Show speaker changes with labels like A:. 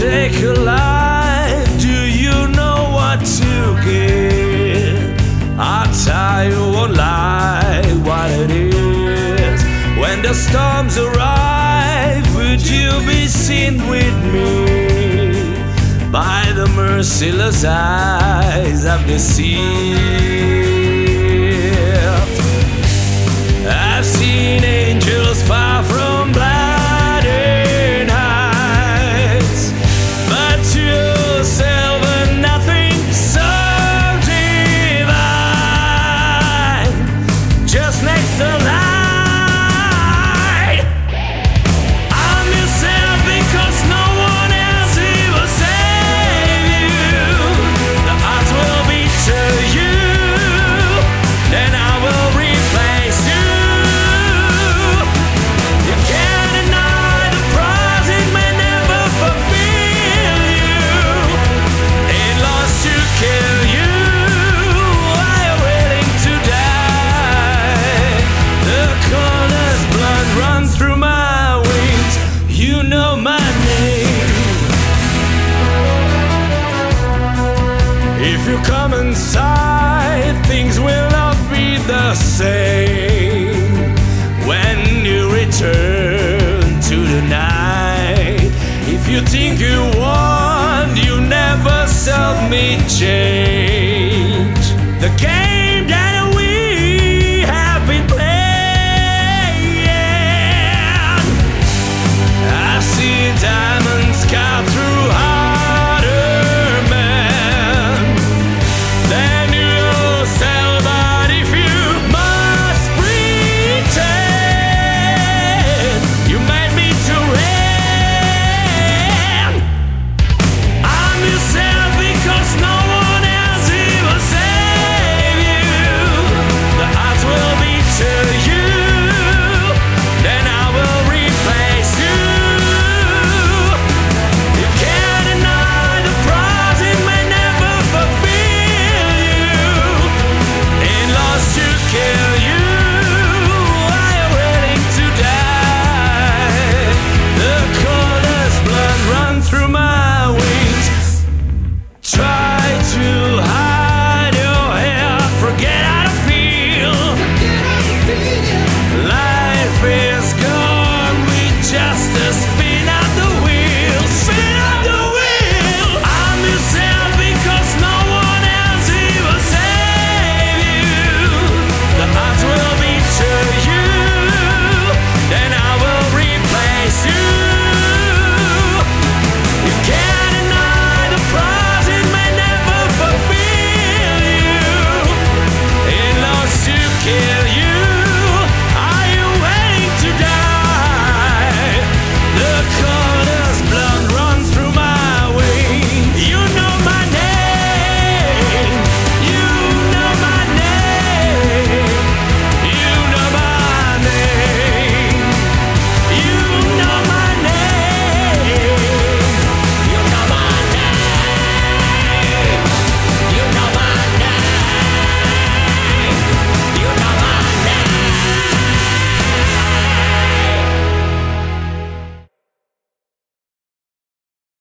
A: take a life, do you know what to give? I'll tell you one lie, what it is. When the storms arrive, would you be seen with me? By the merciless eyes of the sea. I've seen angels far from blinding heights, but yourself and nothing so divine, just next to light. I'm yourself because no one else will save you. The odds will be to you, then I will replace you. If you come inside, things will not be the same when you return to the night. If you think you won, you never saw me change. The game that we have been playing, I see diamonds carved